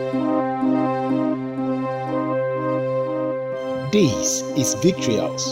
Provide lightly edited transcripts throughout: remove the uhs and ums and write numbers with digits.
This is Victory House.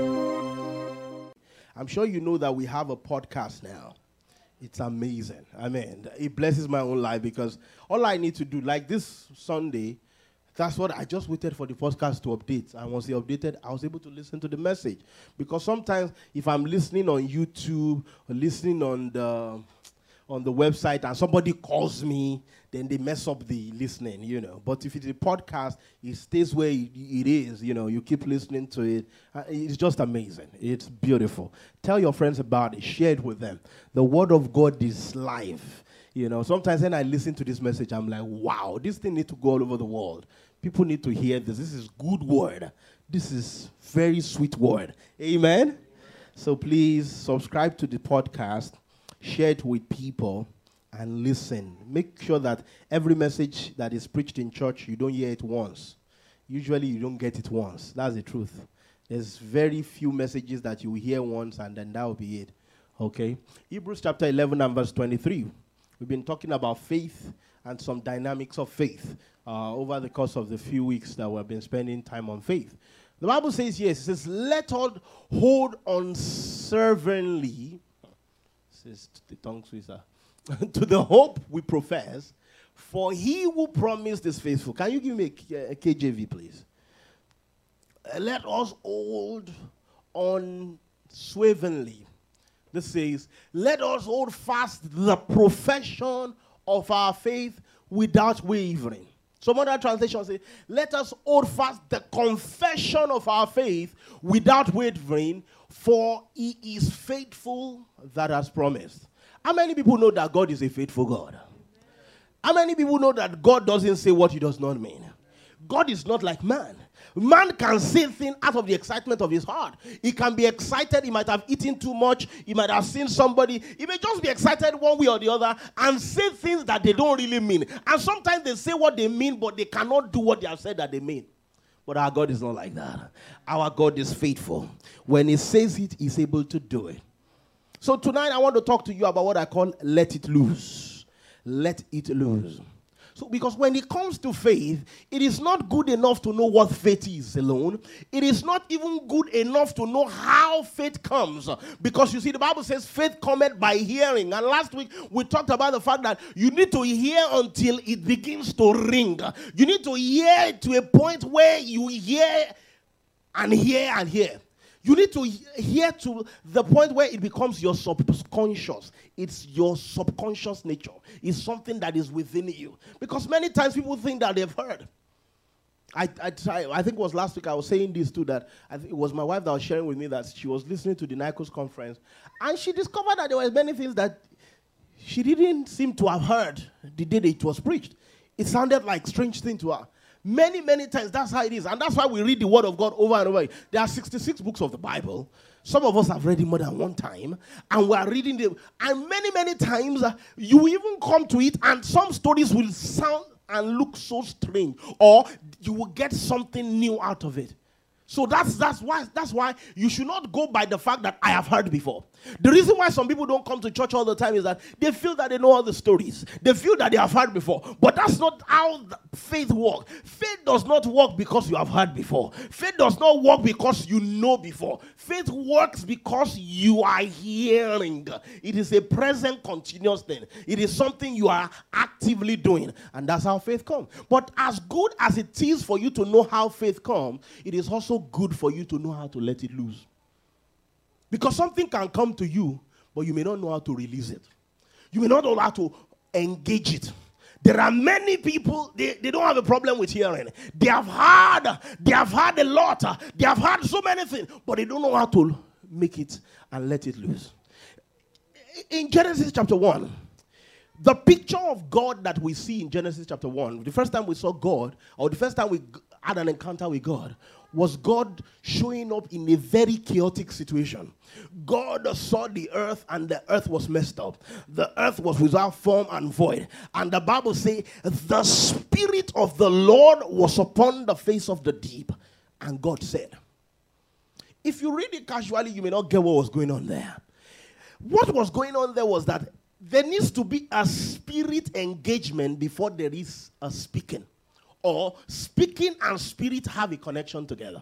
I'm sure you know that we have a podcast now. It's amazing. I mean, it blesses my own life because all I need to do, like this Sunday, that's what I just waited for the podcast to update. And once it updated, I was able to listen to the message. Because sometimes if I'm listening on YouTube or listening on the website and somebody calls me, then they mess up the listening, you know. But if it's a podcast, it stays where it is, you know. You keep listening to it. It's just amazing. It's beautiful. Tell your friends about it. Share it with them. The word of God is live. You know, sometimes when I listen to this message, I'm like, wow, this thing needs to go all over the world. People need to hear this. This is good word. This is very sweet word. Amen? So please subscribe to the podcast. Share it with people and listen. Make sure that every message that is preached in church, you don't hear it once. Usually you don't get it once. That's the truth. There's very few messages that you hear once and then that will be it. Okay? Hebrews chapter 11 and verse 23. We've been talking about faith and some dynamics of faith over the course of the few weeks that we've been spending time on faith. The Bible says, yes, it says, let us hold unswervingly, says the tongue twister, to the hope we profess, for he who promised is faithful. Can you give me a KJV, please? Let us hold unswervingly. This says, let us hold fast the profession of our faith without wavering. Some other translations say, let us hold fast the confession of our faith without wavering, for he is faithful that has promised. How many people know that God is a faithful God? How many people know that God doesn't say what he does not mean? God is not like man. Man can say things out of the excitement of his heart. He can be excited. He might have eaten too much. He might have seen somebody. He may just be excited one way or the other and say things that they don't really mean. And sometimes they say what they mean, but they cannot do what they have said that they mean. But our God is not like that. Our God is faithful. When he says it, he's able to do it. So tonight I want to talk to you about what I call let it loose. Let it loose. So, because when it comes to faith, it is not good enough to know what faith is alone. It is not even good enough to know how faith comes. Because you see, the Bible says faith cometh by hearing. And last week, we talked about the fact that you need to hear until it begins to ring. You need to hear to a point where you hear and hear and hear. You need to hear to the point where it becomes your subconscious. It's your subconscious nature. It's something that is within you. Because many times people think that they've heard. I think it was last week I was saying this too, that I think it was my wife that was sharing with me that she was listening to the Nikos conference and she discovered that there were many things that she didn't seem to have heard the day that it was preached. It sounded like a strange thing to her. Many, many times, that's how it is. And that's why we read the word of God over and over. There are 66 books of the Bible. Some of us have read it more than one time. And we are reading them. And many, many times, you even come to it and some stories will sound and look so strange. Or you will get something new out of it. So that's why you should not go by the fact that I have heard before. The reason why some people don't come to church all the time is that they feel that they know all the stories. They feel that they have heard before. But that's not how faith works. Faith does not work because you have heard before. Faith does not work because you know before. Faith works because you are hearing. It is a present continuous thing. It is something you are actively doing. And that's how faith comes. But as good as it is for you to know how faith comes, it is also good for you to know how to let it loose. Because something can come to you, but you may not know how to release it. You may not know how to engage it. There are many people, they don't have a problem with hearing. They have heard a lot. They have heard so many things, but they don't know how to make it and let it loose. In Genesis chapter 1, the picture of God that we see in Genesis chapter 1, the first time we saw God, or the first time we had an encounter with God, was God showing up in a very chaotic situation. God saw the earth and the earth was messed up. The earth was without form and void. And the Bible says, the Spirit of the Lord was upon the face of the deep. And God said, if you read it casually, you may not get what was going on there. What was going on there was that there needs to be a spirit engagement before there is a speaking. Or speaking and spirit have a connection together.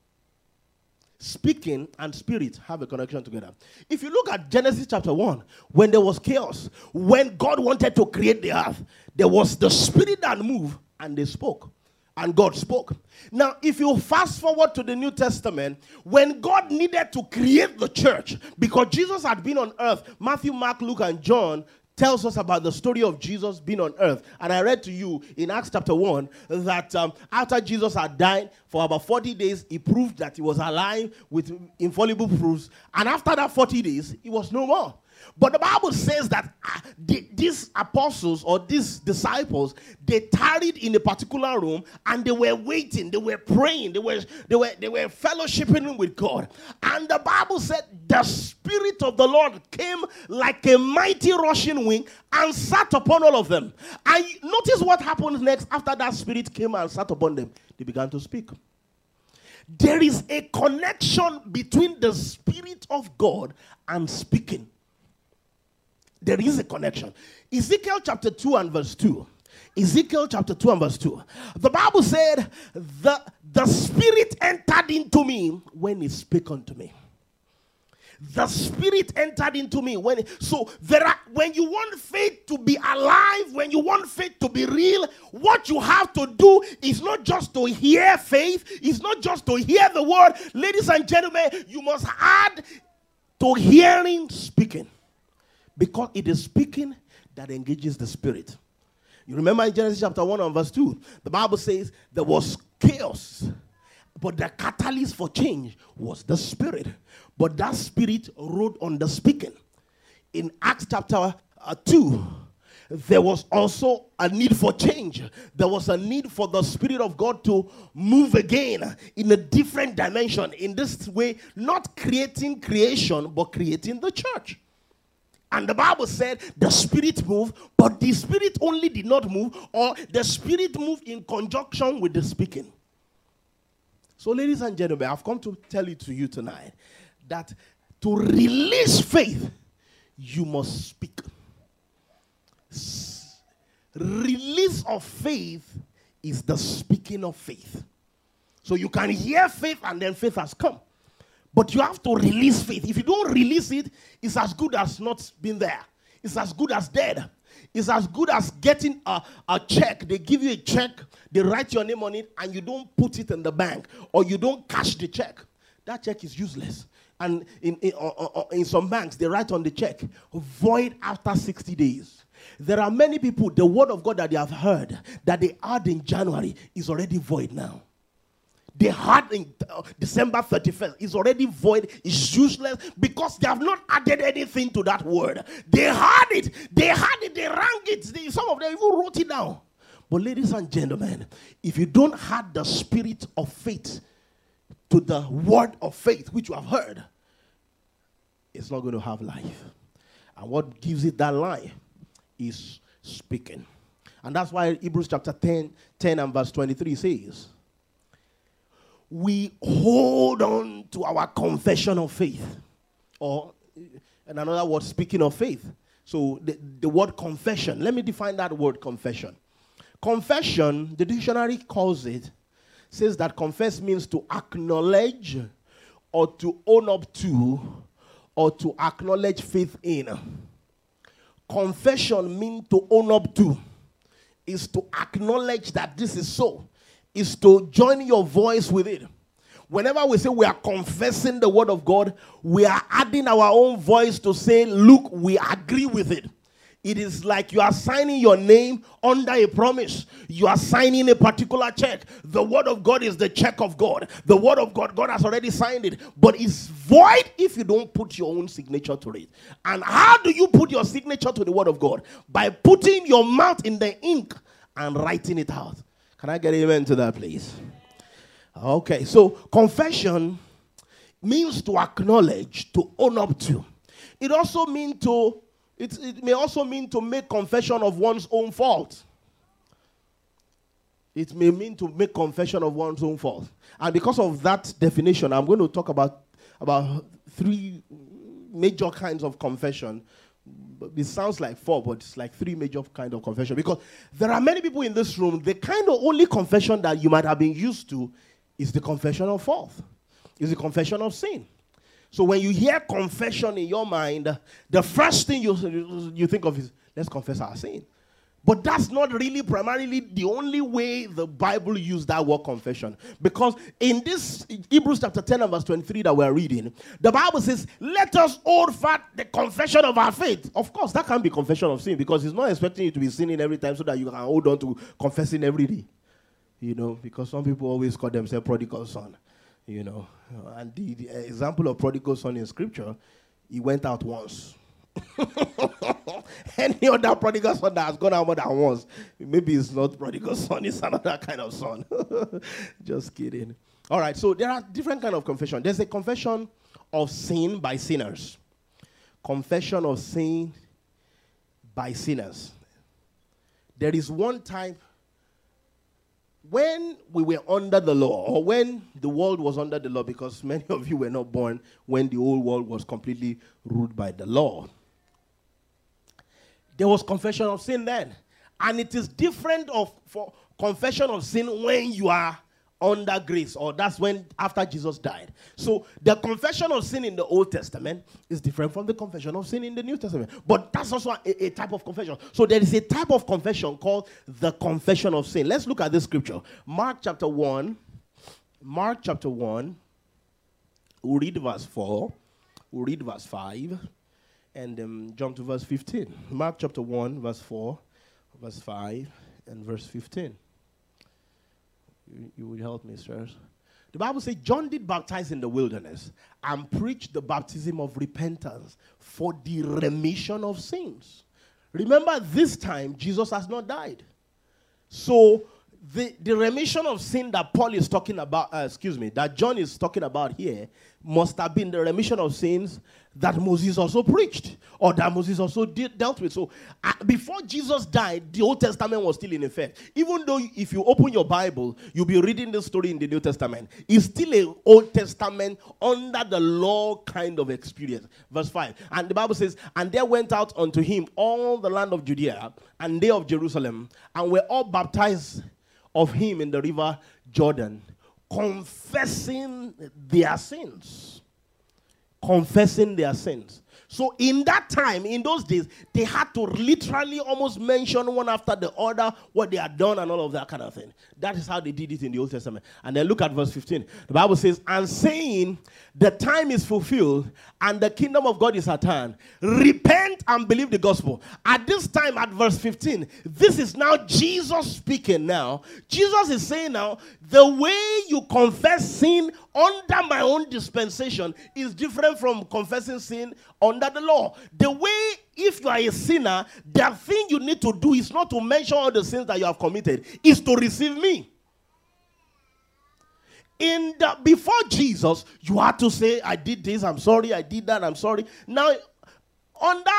Speaking and spirit have a connection together. If you look at Genesis chapter 1, when there was chaos, when God wanted to create the earth, there was the spirit that moved and they spoke. And God spoke. Now, if you fast forward to the New Testament, when God needed to create the church, because Jesus had been on earth, Matthew, Mark, Luke, and John tells us about the story of Jesus being on earth. And I read to you in Acts chapter 1 that after Jesus had died for about 40 days, he proved that he was alive with infallible proofs. And after that 40 days, he was no more. But the Bible says that these apostles or these disciples, they tarried in a particular room and they were waiting, they were praying, they were fellowshipping with God. And the Bible said the Spirit of the Lord came like a mighty rushing wind and sat upon all of them. And notice what happened next after that Spirit came and sat upon them. They began to speak. There is a connection between the Spirit of God and speaking. There is a connection. Ezekiel chapter 2 and verse 2. Ezekiel chapter 2 and verse 2. The Bible said, the Spirit entered into me when he spake unto me. The Spirit entered into me. When you want faith to be alive, when you want faith to be real, what you have to do is not just to hear faith, it's not just to hear the word. Ladies and gentlemen, you must add to hearing speaking. Because it is speaking that engages the Spirit. You remember in Genesis chapter 1 and verse 2, the Bible says there was chaos. But the catalyst for change was the Spirit. But that Spirit rode on the speaking. In Acts chapter 2, there was also a need for change. There was a need for the Spirit of God to move again in a different dimension. In this way, not creating creation, but creating the church. And the Bible said the Spirit moved, but the Spirit only did not move, or the Spirit moved in conjunction with the speaking. So, ladies and gentlemen, I've come to tell it to you tonight that to release faith, you must speak. Release of faith is the speaking of faith. So you can hear faith and then faith has come. But you have to release faith. If you don't release it, it's as good as not being there. It's as good as dead. It's as good as getting a check. They give you a check, they write your name on it, and you don't put it in the bank, or you don't cash the check. That check is useless. And in some banks, they write on the check, void after 60 days. There are many people, the word of God that they have heard, that they heard in January, is already void now. They heard in December 31st. It's already void. It's useless because they have not added anything to that word. They heard it. They rang it. Some of them even wrote it down. But ladies and gentlemen, if you don't have the spirit of faith to the word of faith which you have heard, it's not going to have life. And what gives it that life is speaking. And that's why Hebrews chapter 10 and verse 23 says, we hold on to our confession of faith. Or, in another word, speaking of faith. So, the word confession. Let me define that word confession. Confession, the dictionary calls it, says that confess means to acknowledge or to own up to or to acknowledge faith in. Confession means to own up to. Is to acknowledge that this is so. Is to join your voice with it. Whenever we say we are confessing the word of God, we are adding our own voice to say, look, we agree with it. It is like you are signing your name under a promise. You are signing a particular check. The word of God is the check of God. The word of God, God has already signed it. But it's void if you don't put your own signature to it. And how do you put your signature to the word of God? By putting your mouth in the ink and writing it out. Can I get amen to that, please? Okay, so confession means to acknowledge, to own up to. It also means to, it may also mean to make confession of one's own fault. It may mean to make confession of one's own fault. And because of that definition, I'm going to talk about three major kinds of confession. It sounds like 4, but it's like 3 major kind of confession. Because there are many people in this room, the kind of only confession that you might have been used to is the confession of fault. Is the confession of sin. So when you hear confession in your mind, the first thing you think of is, let's confess our sin. But that's not really primarily the only way the Bible used that word confession. Because in this Hebrews chapter 10 and verse 23 that we're reading, the Bible says, let us hold fast the confession of our faith. Of course, that can't be confession of sin, because it's not expecting you to be sinning every time so that you can hold on to confessing every day. You know, because some people always call themselves prodigal son. You know, and the example of prodigal son in scripture, he went out once. Any other prodigal son that has gone out more than once, maybe it's not prodigal son, it's another kind of son. Just kidding. All right, so there are different kinds of confession. There's a confession of sin by sinners. Confession of sin by sinners. There is one type. When we were under the law, or when the world was under the law, because many of you were not born when the whole world was completely ruled by the law, there was confession of sin then. And it is different for confession of sin when you are under grace, or that's when after Jesus died. So the confession of sin in the Old Testament is different from the confession of sin in the New Testament. But that's also a type of confession. So there is a type of confession called the confession of sin. Let's look at this scripture. Mark chapter 1. Mark chapter 1. We'll read verse 4. We'll read verse 5. And jump to verse 15. Mark chapter 1, verse 4, verse 5, and verse 15. You will help me, sirs. The Bible says, John did baptize in the wilderness and preached the baptism of repentance for the remission of sins. Remember, this time, Jesus has not died. So, the remission of sin that Paul is talking about, that John is talking about here, must have been the remission of sins that Moses also preached, or that Moses also dealt with. So, before Jesus died, the Old Testament was still in effect. Even though if you open your Bible, you'll be reading the story in the New Testament. It's still an Old Testament under the law kind of experience. Verse 5. And the Bible says, and there went out unto him all the land of Judea, and they of Jerusalem, and were all baptized of him in the river Jordan, confessing their sins. Confessing their sins. So in that time, in those days, they had to literally almost mention one after the other what they had done and all of that kind of thing. That is how they did it in the Old Testament. And then look at verse 15. The Bible says, and saying, the time is fulfilled and the kingdom of God is at hand. Repent and believe the gospel. At this time, at verse 15, this is now Jesus speaking now. Jesus is saying now, the way you confess sin under my own dispensation is different from confessing sin under the law. The way, if you are a sinner, the thing you need to do is not to mention all the sins that you have committed, is to receive me. Before Jesus, you had to say, I did this, I'm sorry, I did that, I'm sorry. Now, under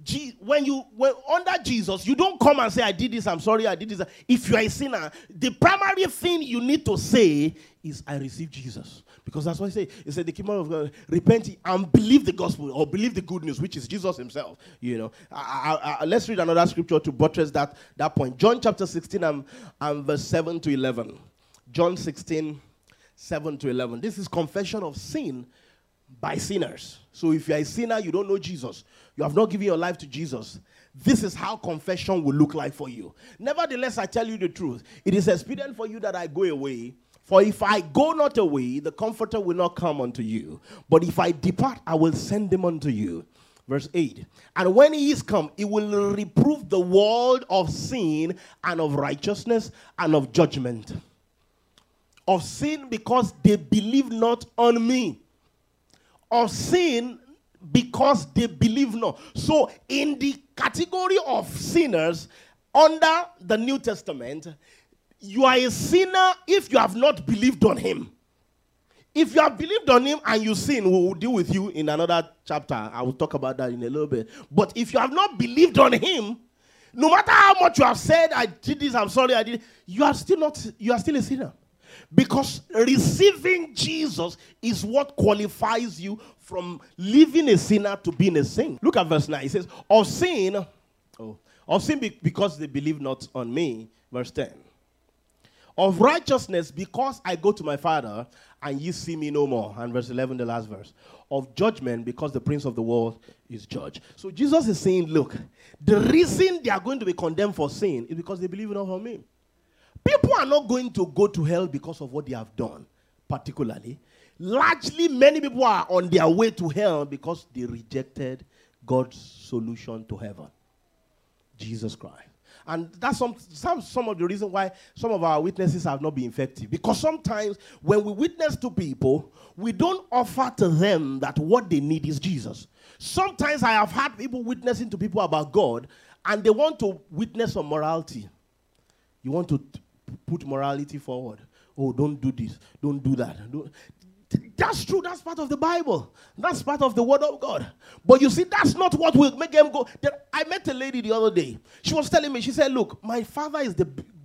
Jesus, you don't come and say, I did this, I'm sorry, I did this. If you are a sinner, the primary thing you need to say is, I receive Jesus. Because that's what he said. He said, the kingdom of God, repent and believe the gospel, or believe the good news, which is Jesus himself. You know, let's read another scripture to buttress that point. John chapter 16 and verse 7 to 11. John 16, 7 to 11. This is confession of sin by sinners. So if you are a sinner, you don't know Jesus, you have not given your life to Jesus, this is how confession will look like for you. Nevertheless, I tell you the truth. It is expedient for you that I go away. For if I go not away, the Comforter will not come unto you. But if I depart, I will send him unto you. Verse 8. And when he is come, he will reprove the world of sin and of righteousness and of judgment. Of sin, because they believe not on me. Of sin, because they believe not. So in the category of sinners under the New Testament, you are a sinner if you have not believed on him. If you have believed on him and you sin, we will deal with you in another chapter. I will talk about that in a little bit. But if you have not believed on him, no matter how much you have said, I did this, I'm sorry, I did it, you are still a sinner. Because receiving Jesus is what qualifies you from living a sinner to being a saint. Look at verse 9. It says, of sin because they believe not on me. Verse 10. Of righteousness because I go to my Father and ye see me no more. And verse 11, the last verse. Of judgment because the prince of the world is judged. So Jesus is saying, look, the reason they are going to be condemned for sin is because they believe not on me. People are not going to go to hell because of what they have done, particularly. Largely, many people are on their way to hell because they rejected God's solution to heaven, Jesus Christ. And that's some of the reason why some of our witnesses have not been effective. Because sometimes when we witness to people, we don't offer to them that what they need is Jesus. Sometimes I have had people witnessing to people about God, and they want to witness on morality. You want to put morality forward. Oh, don't do this. Don't do that. That's true. That's part of the Bible. That's part of the Word of God. But you see, that's not what will make them go. I met a lady the other day. She was telling me, she said, look, my father is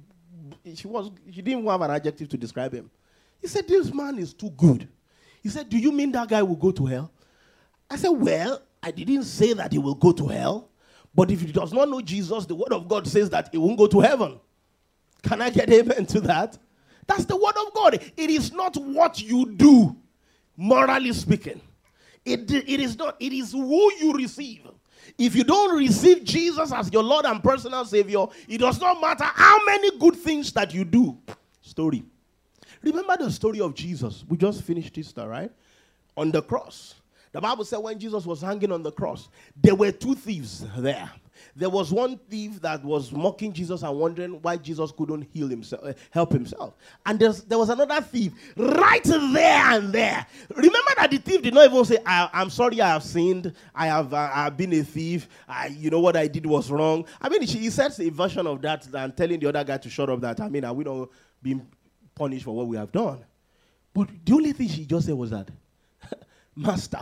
she didn't have an adjective to describe him. He said, this man is too good. He said, do you mean that guy will go to hell? I said, well, I didn't say that he will go to hell. But if he does not know Jesus, the Word of God says that he won't go to heaven. Can I get amen to that? That's the Word of God. It is not what you do, morally speaking. It is not. It is who you receive. If you don't receive Jesus as your Lord and personal Savior, it does not matter how many good things that you do. Story. Remember the story of Jesus. We just finished Easter, right? On the cross. The Bible said when Jesus was hanging on the cross, there were two thieves there. There was one thief that was mocking Jesus and wondering why Jesus couldn't help himself. And there was another thief right there and there. Remember that the thief did not even say, I'm sorry, I have sinned. I have been a thief. You know what I did was wrong. I mean, he says a version of that than telling the other guy to shut up that, I mean, are we not being punished for what we have done? But the only thing she just said was that, Master,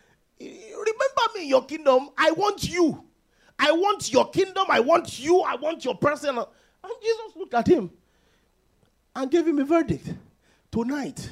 remember me in your kingdom. I want you. I want your kingdom. I want you. I want your person. And Jesus looked at him and gave him a verdict. Tonight,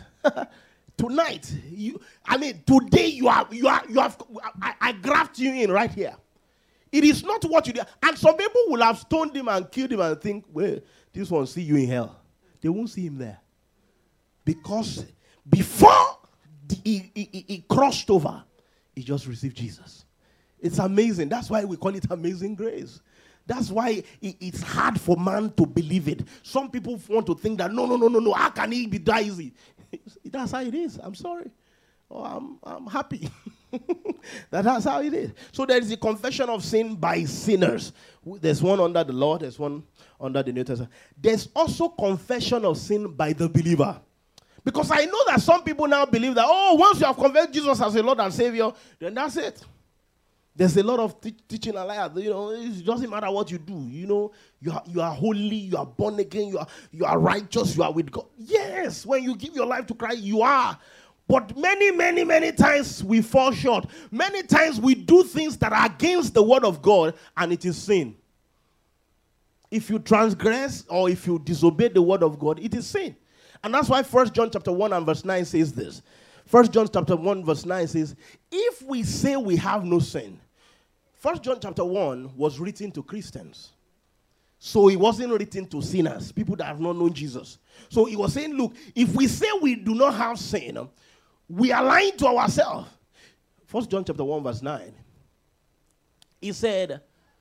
today I graft you in right here. It is not what you did. And some people will have stoned him and killed him and think, well, this one see you in hell. They won't see him there. Because before he crossed over, he just received Jesus. It's amazing. That's why we call it amazing grace. That's why it's hard for man to believe it. Some people want to think that, no. How can it be that easy? That's how it is. I'm sorry. Oh, I'm happy. That's how it is. So there is a confession of sin by sinners. There's one under the law. There's one under the New Testament. There's also confession of sin by the believer. Because I know that some people now believe that, once you have confessed Jesus as a Lord and Savior, then that's it. There's a lot of teaching and life. It doesn't matter what you do. You are holy, you are born again, you are righteous, you are with God. Yes, when you give your life to Christ, you are. But many times we fall short. Many times we do things that are against the Word of God, and it is sin. If you transgress or if you disobey the Word of God, it is sin. And that's why 1 John chapter 1 and verse 9 says this. 1 John chapter 1 verse 9 says, if we say we have no sin. 1 John chapter 1 was written to Christians. So it wasn't written to sinners, people that have not known Jesus. So he was saying, look, if we say we do not have sin, we are lying to ourselves. 1 John chapter 1 verse 9. He said,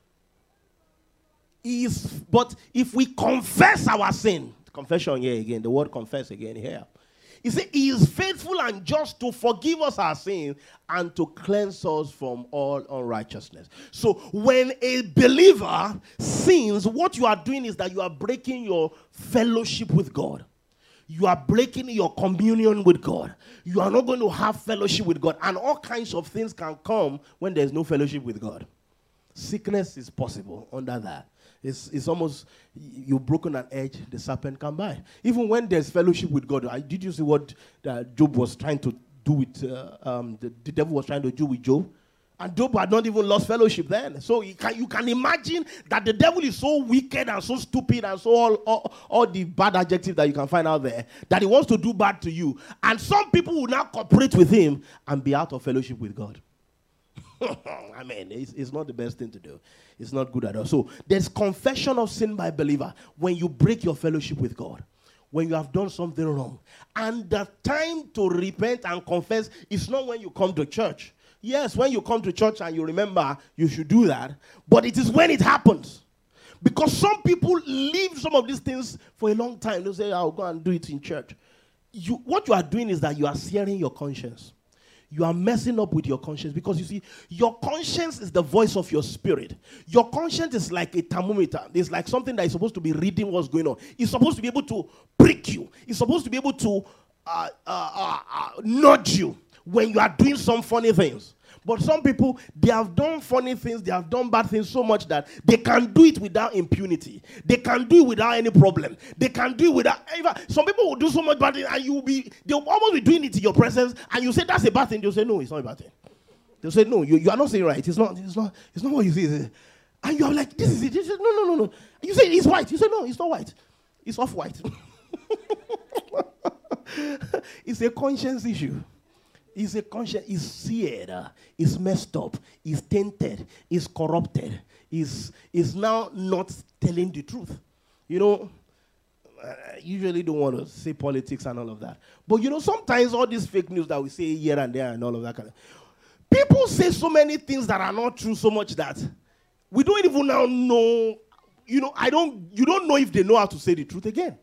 but if we confess our sin, confession here again, the word confess again here. He said, he is faithful and just to forgive us our sins and to cleanse us from all unrighteousness. So when a believer sins, what you are doing is that you are breaking your fellowship with God. You are breaking your communion with God. You are not going to have fellowship with God. And all kinds of things can come when there's no fellowship with God. Sickness is possible under that. It's almost, you've broken an edge, the serpent can bite. Even when there's fellowship with God, did you see what Job was trying to do with, the devil was trying to do with Job? And Job had not even lost fellowship then. So you can imagine that the devil is so wicked and so stupid and so all the bad adjectives that you can find out there, that he wants to do bad to you. And some people will now cooperate with him and be out of fellowship with God. I mean, it's not the best thing to do. It's not good at all. So there's confession of sin by believer when you break your fellowship with God, when you have done something wrong. And the time to repent and confess is not when you come to church. Yes, when you come to church and you remember you should do that, but it is when it happens. Because some people leave some of these things for a long time. They'll say, I'll go and do it in church. What you are doing is that you are searing your conscience. You are messing up with your conscience, because you see, your conscience is the voice of your spirit. Your conscience is like a thermometer. It's like something that is supposed to be reading what's going on. It's supposed to be able to prick you. It's supposed to be able to nudge you when you are doing some funny things. But some people, they have done funny things, they have done bad things so much that they can do it without impunity. They can do it without any problem. They can do it without... Some people will do so much bad thing and they'll almost be doing it in your presence, and you say that's a bad thing. They'll say, no, it's not a bad thing. They'll say, no, you are not saying right. It's not what you say. And you are like, this is it. You say, no. You say it's white. You say, no, it's not white. It's off-white. It's a conscience issue. It's a conscience, is seared, is messed up, is tainted, is corrupted, is now not telling the truth. You know, I usually don't want to say politics and all of that. But you know, sometimes all this fake news that we say here and there and all of that kind of, people say so many things that are not true so much that we don't even now know, you know, you don't know if they know how to say the truth again.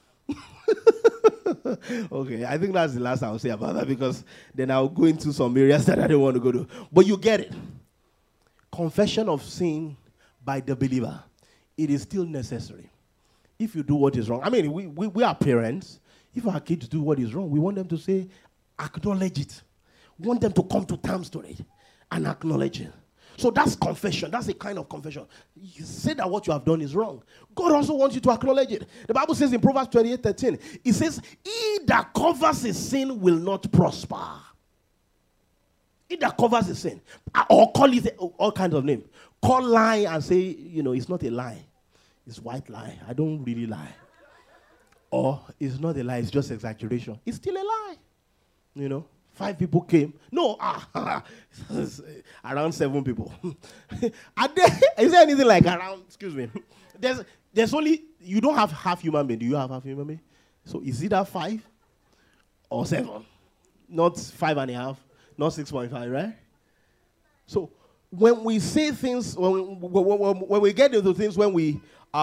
Okay, I think that's the last I'll say about that, because then I'll go into some areas that I don't want to go to. But you get it. Confession of sin by the believer. It is still necessary. If you do what is wrong. I mean, we are parents. If our kids do what is wrong, we want them to say, acknowledge it. We want them to come to terms to it and acknowledge it. So that's confession. That's a kind of confession. You say that what you have done is wrong. God also wants you to acknowledge it. The Bible says in Proverbs 28:13, it says, he that covers his sin will not prosper. He that covers his sin. Or call it all kinds of names. Call lie and say, you know, it's not a lie. It's white lie. I don't really lie. Or it's not a lie. It's just exaggeration. It's still a lie. You know. 5 people came. No, around 7 people. Is there anything like around, excuse me. There's only, you don't have half human being. Do you have half human being? So is it that 5 or 7? Not 5.5, not 6.5, right? So when we say things, when we get into things, when we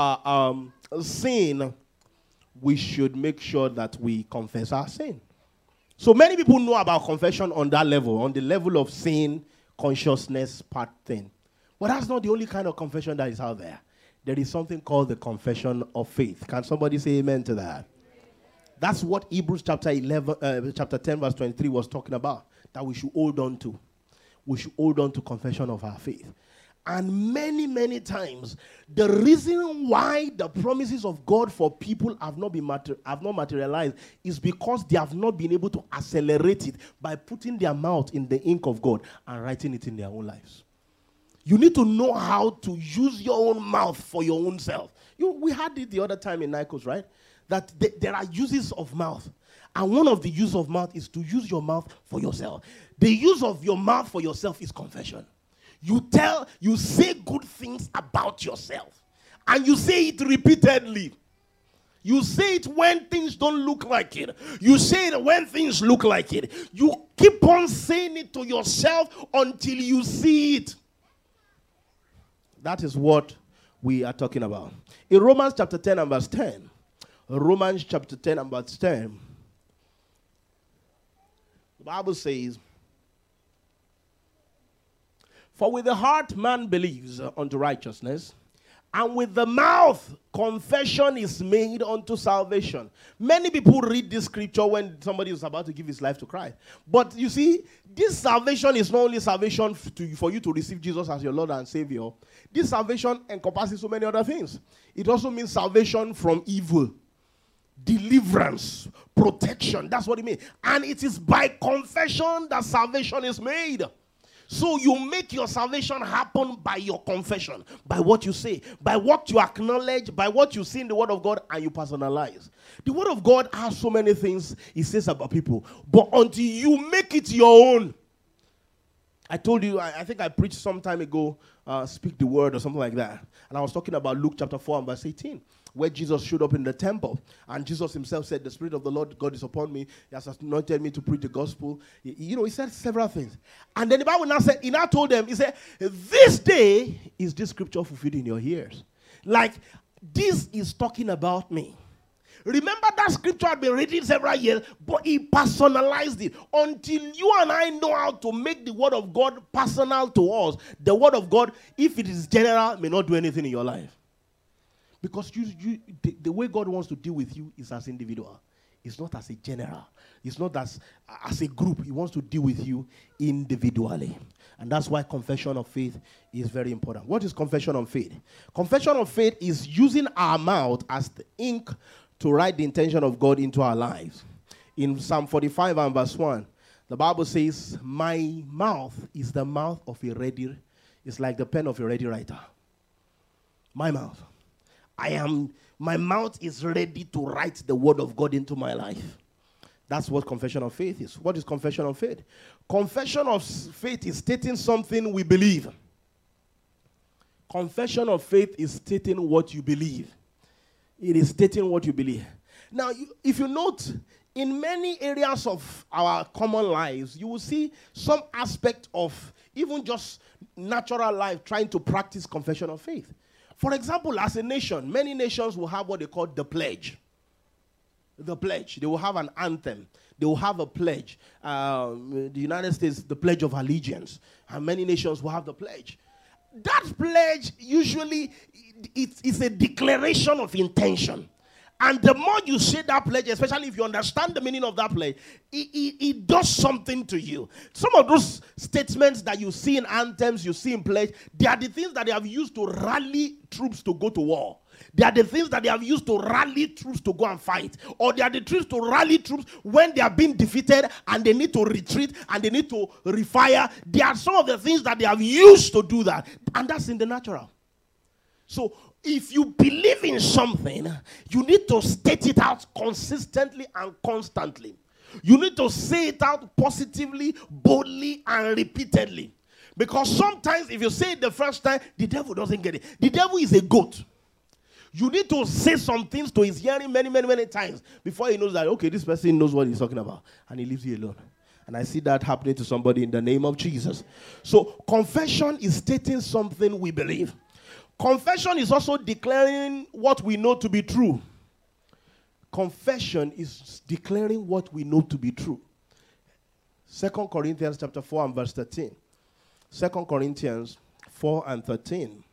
sin, we should make sure that we confess our sin. So many people know about confession on that level, on the level of sin, consciousness part thing. But that's not the only kind of confession that is out there. There is something called the confession of faith. Can somebody say amen to that? That's what Hebrews chapter 10 verse 23 was talking about, that we should hold on to. We should hold on to confession of our faith. And many, many times, the reason why the promises of God for people have not materialized is because they have not been able to accelerate it by putting their mouth in the ink of God and writing it in their own lives. You need to know how to use your own mouth for your own self. We had it the other time in Nikos, right? That there are uses of mouth. And one of the use of mouth is to use your mouth for yourself. The use of your mouth for yourself is confession. You say good things about yourself. And you say it repeatedly. You say it when things don't look like it. You say it when things look like it. You keep on saying it to yourself until you see it. That is what we are talking about. In Romans chapter 10 and verse 10. Romans chapter 10 and verse 10. The Bible says, for with the heart man believes unto righteousness, and with the mouth confession is made unto salvation. Many people read this scripture when somebody is about to give his life to Christ. But you see, this salvation is not only salvation for you to receive Jesus as your Lord and Savior. This salvation encompasses so many other things. It also means salvation from evil, deliverance, protection. That's what it means. And it is by confession that salvation is made. So you make your salvation happen by your confession, by what you say, by what you acknowledge, by what you see in the Word of God, and you personalize. The Word of God has so many things it says about people, but until you make it your own. I told you, I think I preached some time ago, speak the word or something like that. And I was talking about Luke chapter 4 and verse 18, where Jesus showed up in the temple. And Jesus himself said, the Spirit of the Lord God is upon me. He has anointed me to preach the gospel. He said several things. And then the Bible now said, he now told them, he said, this day is this scripture fulfilled in your ears. Like, this is talking about me. Remember that scripture had been written several years, but he personalized it. Until you and I know how to make the word of God personal to us, the word of God, if it is general, may not do anything in your life. Because the way God wants to deal with you is as individual. It's not as a general. It's not as a group. He wants to deal with you individually. And that's why confession of faith is very important. What is confession of faith? Confession of faith is using our mouth as the ink to write the intention of God into our lives. In Psalm 45 and verse 1, the Bible says, my mouth is the mouth of a ready, it's like the pen of a ready writer. My mouth. My mouth is ready to write the word of God into my life. That's what confession of faith is. What is confession of faith? Confession of faith is stating something we believe. Confession of faith is stating what you believe. It is stating what you believe. Now, if you note, in many areas of our common lives, you will see some aspect of even just natural life trying to practice confession of faith. For example, as a nation, many nations will have what they call the pledge. The pledge. They will have an anthem. They will have a pledge. The United States, the Pledge of Allegiance. And many nations will have the pledge. That pledge, usually, it's a declaration of intention. And the more you say that pledge, especially if you understand the meaning of that pledge, it does something to you. Some of those statements that you see in anthems, you see in pledge, they are the things that they have used to rally troops to go to war. They are the things that they have used to rally troops to go and fight. Or they are the troops to rally troops when they are being defeated and they need to retreat and they need to refire. They are some of the things that they have used to do that. And that's in the natural. So if you believe in something, you need to state it out consistently and constantly. You need to say it out positively, boldly, and repeatedly. Because sometimes if you say it the first time, the devil doesn't get it. The devil is a goat. You need to say some things to his hearing many times before he knows that, okay, this person knows what he's talking about. And he leaves you alone. And I see that happening to somebody in the name of Jesus. So confession is stating something we believe. Confession is also declaring what we know to be true. Confession is declaring what we know to be true. 2 Corinthians chapter 4 and verse 13. 2 Corinthians 4 and 13.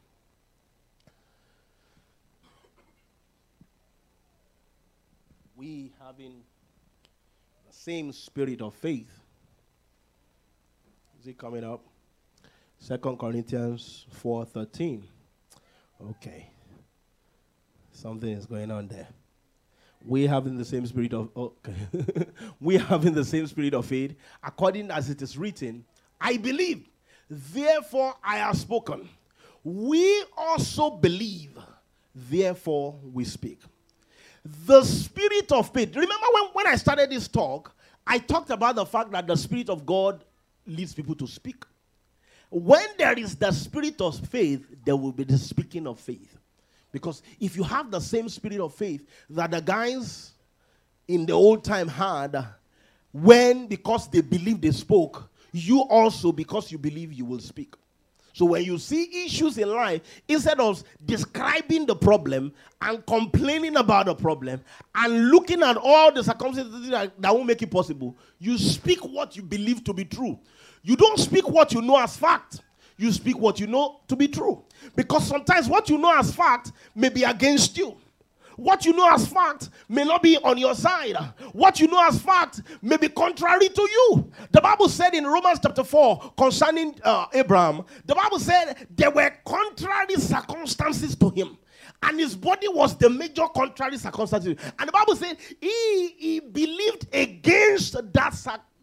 We having the same spirit of faith. Is it coming up? 2 Corinthians 4:13. Okay. Something is going on there. We having the same spirit of we having the same spirit of faith, according as it is written, I believe, therefore I have spoken. We also believe, therefore we speak. The spirit of faith. Remember when I started this talk, I talked about the fact that the Spirit of God leads people to speak. When there is the spirit of faith, there will be the speaking of faith. Because if you have the same spirit of faith that the guys in the old time had, because they believed they spoke, you also, because you believe, you will speak. So when you see issues in life, instead of describing the problem and complaining about the problem and looking at all the circumstances that won't make it possible, you speak what you believe to be true. You don't speak what you know as fact. You speak what you know to be true. Because sometimes what you know as fact may be against you. What you know as fact may not be on your side. What you know as fact may be contrary to you. The Bible said in Romans chapter 4 concerning Abraham, the Bible said there were contrary circumstances to him. And his body was the major contrary circumstances. And the Bible said he believed against that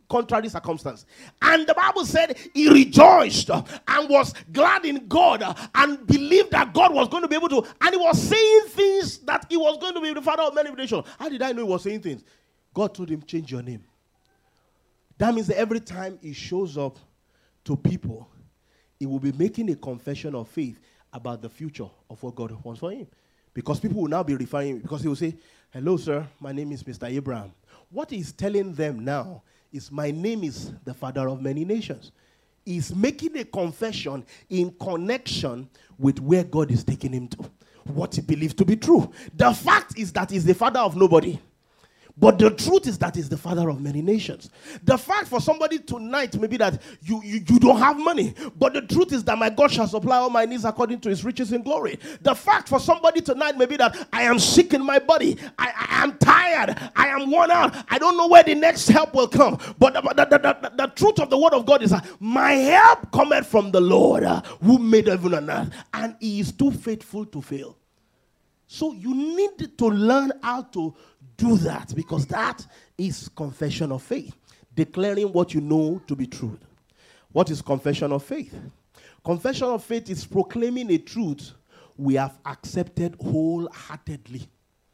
contrary circumstance. And the Bible said he rejoiced and was glad in God and believed that God was going to be able to. And he was saying things that he was going to be the father of many nations. How did I know he was saying things? God told him, change your name. That means that every time he shows up to people, he will be making a confession of faith about the future of what God wants for him. Because people will now be referring him, because he will say, hello, sir, my name is Mr. Abraham. What he's telling them now is, my name is the father of many nations. He's making a confession in connection with where God is taking him to, what he believes to be true. The fact is that he's the father of nobody. But the truth is that he's the father of many nations. The fact for somebody tonight may be that you don't have money. But the truth is that my God shall supply all my needs according to his riches in glory. The fact for somebody tonight may be that I am sick in my body. I am tired. I am worn out. I don't know where the next help will come. But the truth of the word of God is that my help cometh from the Lord who made heaven and earth. And he is too faithful to fail. So you need to learn how to do that, because that is confession of faith. Declaring what you know to be true. What is confession of faith? Confession of faith is proclaiming a truth we have accepted wholeheartedly.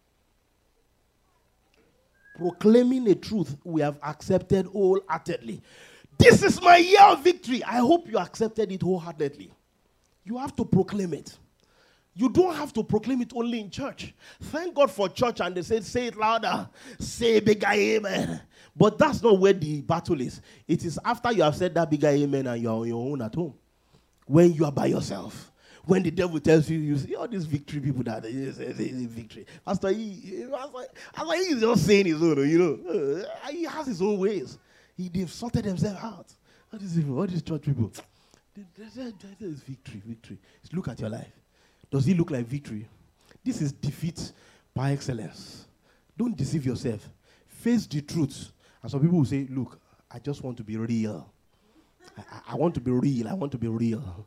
Proclaiming a truth we have accepted wholeheartedly. This is my year of victory. I hope you accepted it wholeheartedly. You have to proclaim it. You don't have to proclaim it only in church. Thank God for church, and they said, say it louder, say bigger amen. But that's not where the battle is. It is after you have said that bigger amen and you are on your own at home. When you are by yourself. When the devil tells you, you see all these victory people that victory. Pastor, he's just saying his own, he has his own ways. They've sorted themselves out. What is church people? That is victory. Look at your life. Does it look like victory? This is defeat by excellence. Don't deceive yourself. Face the truth. And some people will say, look, I just want to be real. I want to be real. I want to be real.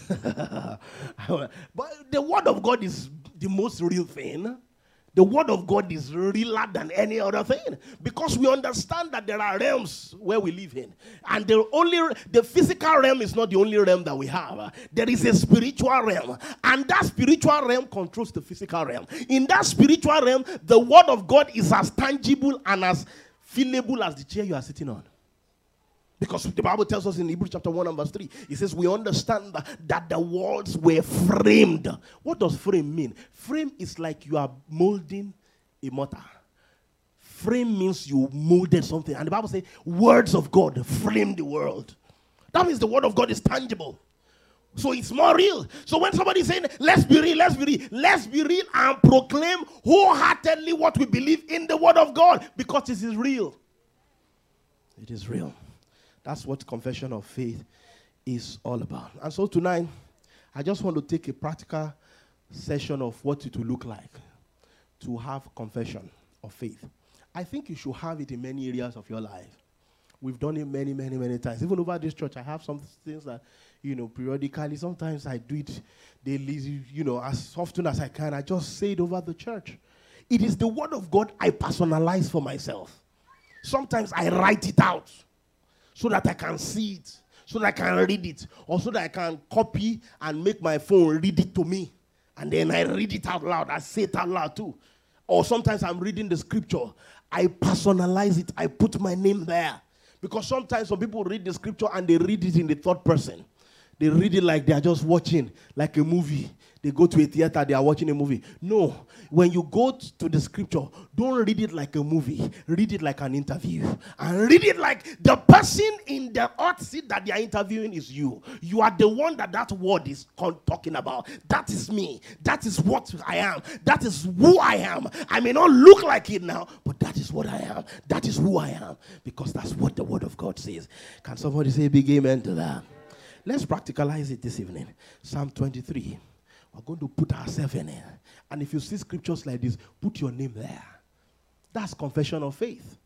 But the word of God is the most real thing. The word of God is realer than any other thing, because we understand that there are realms where we live in, and the physical realm is not the only realm that we have. There is a spiritual realm, and that spiritual realm controls the physical realm. In that spiritual realm, the word of God is as tangible and as feelable as the chair you are sitting on. Because the Bible tells us in Hebrews chapter 1 and verse 3, it says we understand that the worlds were framed. What does frame mean? Frame is like you are molding a mortar. Frame means you molded something. And the Bible says words of God frame the world. That means the word of God is tangible. So it's more real. So when somebody is saying, let's be real and proclaim wholeheartedly what we believe in the word of God, because it is real. It is real. That's what confession of faith is all about. And so tonight, I just want to take a practical session of what it will look like to have confession of faith. I think you should have it in many areas of your life. We've done it many, many, many times. Even over this church, I have some things that, periodically, sometimes I do it daily, as often as I can. I just say it over the church. It is the word of God I personalize for myself. Sometimes I write it out, so that I can see it, so that I can read it, or so that I can copy and make my phone read it to me. And then I read it out loud. I say it out loud too. Or sometimes I'm reading the scripture. I personalize it. I put my name there. Because sometimes some people read the scripture and they read it in the third person. They read it like they are just watching, like a movie. They go to a theater, they are watching a movie. No, when you go to the scripture, don't read it like a movie. Read it like an interview. And read it like the person in the hot seat that they are interviewing is you. You are the one that word is talking about. That is me. That is what I am. That is who I am. I may not look like it now, but that is what I am. That is who I am. Because that's what the word of God says. Can somebody say a big amen to that? Let's practicalize it this evening. Psalm 23. We're going to put ourselves in it. And if you see scriptures like this, put your name there. That's confession of faith.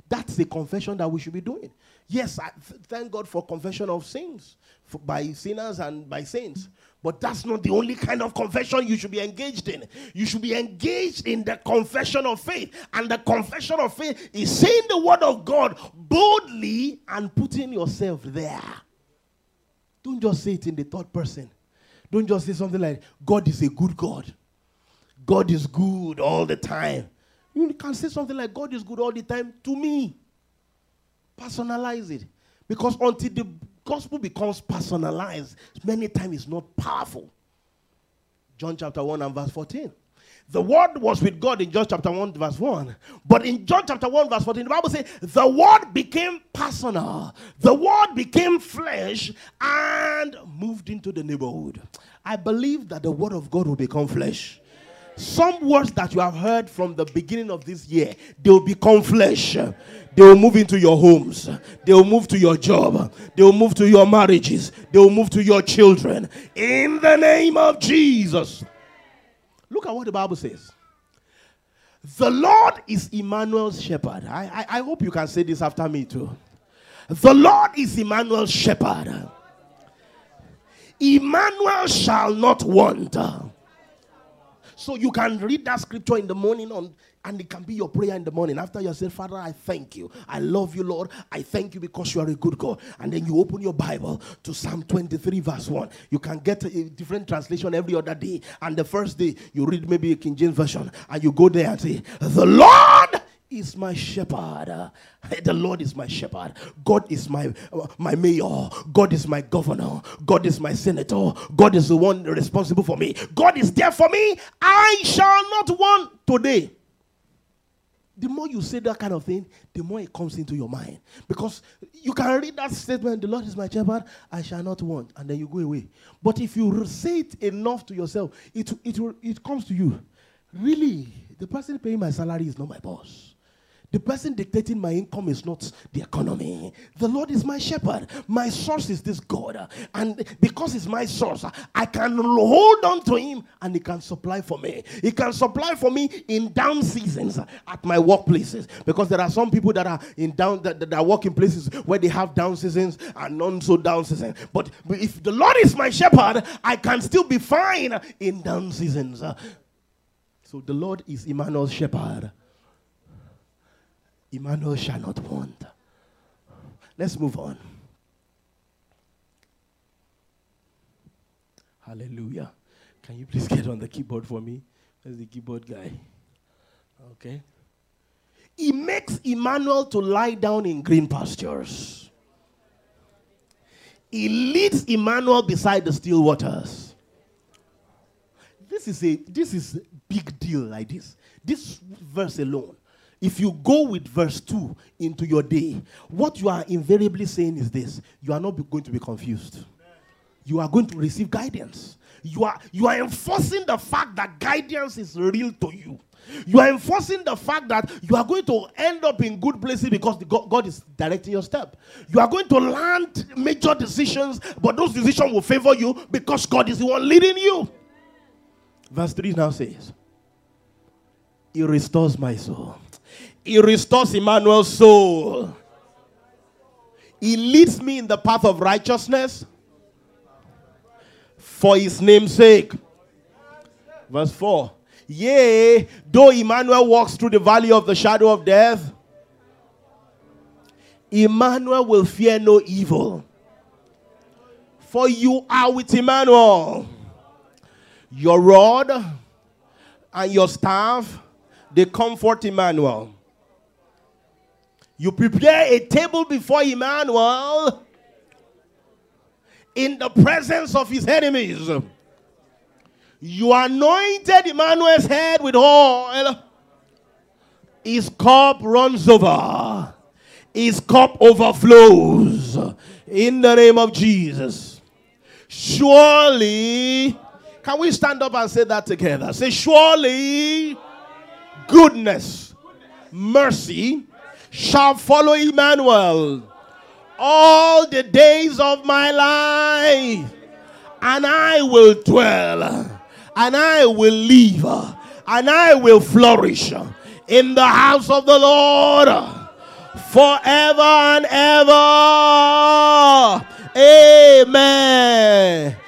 That's the confession that we should be doing. Yes, thank God for confession of sins by sinners and by saints. But that's not the only kind of confession you should be engaged in. You should be engaged in the confession of faith. And the confession of faith is saying the word of God boldly and putting yourself there. Don't just say it in the third person. Don't just say something like, God is a good God. God is good all the time. You can say something like, God is good all the time to me. Personalize it. Because until the gospel becomes personalized, many times it's not powerful. John chapter 1 and verse 14. The word was with God in John chapter 1 verse 1. But in John chapter 1 verse 14, the Bible says, the word became personal. The word became flesh and moved into the neighborhood. I believe that the word of God will become flesh. Some words that you have heard from the beginning of this year, they will become flesh. They will move into your homes. They will move to your job. They will move to your marriages. They will move to your children. In the name of Jesus. Look at what the Bible says. The Lord is Emmanuel's shepherd. I hope you can say this after me too. The Lord is Emmanuel's shepherd. Emmanuel shall not want. So you can read that scripture in the morning and it can be your prayer in the morning. After you say, Father, I thank you. I love you, Lord. I thank you because you are a good God. And then you open your Bible to Psalm 23 verse 1. You can get a different translation every other day. And the first day, you read maybe a King James version. And you go there and say, the Lord is my shepherd. The Lord is my shepherd. God is my mayor. God is my governor. God is my senator. God is the one responsible for me. God is there for me. I shall not want today. The more you say that kind of thing, the more it comes into your mind. Because you can read that statement, the Lord is my shepherd, I shall not want, and then you go away. But if you say it enough to yourself, it comes to you. Really, the person paying my salary is not my boss. The person dictating my income is not the economy. The Lord is my shepherd. My source is this God. And because it's my source, I can hold on to him and he can supply for me. He can supply for me in down seasons at my workplaces. Because there are some people that are in down that are working places where they have down seasons and non so down seasons. But if the Lord is my shepherd, I can still be fine in down seasons. So the Lord is Emmanuel's shepherd. Emmanuel shall not want. Let's move on. Hallelujah. Can you please get on the keyboard for me? There's the keyboard guy. Okay. He makes Emmanuel to lie down in green pastures. He leads Emmanuel beside the still waters. This is a big deal like this. This verse alone. If you go with verse 2 into your day, what you are invariably saying is this. You are not going to be confused. You are going to receive guidance. You are enforcing the fact that guidance is real to you. You are enforcing the fact that you are going to end up in good places because God is directing your step. You are going to land major decisions, but those decisions will favor you because God is the one leading you. Verse 3 now says, He restores my soul. He restores Emmanuel's soul. He leads me in the path of righteousness for his name's sake. Verse 4. Yea, though Emmanuel walks through the valley of the shadow of death, Emmanuel will fear no evil. For you are with Emmanuel. Your rod and your staff, they comfort Emmanuel. You prepare a table before Emmanuel in the presence of his enemies. You anointed Emmanuel's head with oil. His cup runs over. His cup overflows. In the name of Jesus. Surely, can we stand up and say that together? Say, surely, goodness, mercy shall follow Emmanuel all the days of my life, and I will dwell, and I will live, and I will flourish in the house of the Lord forever and ever. Amen.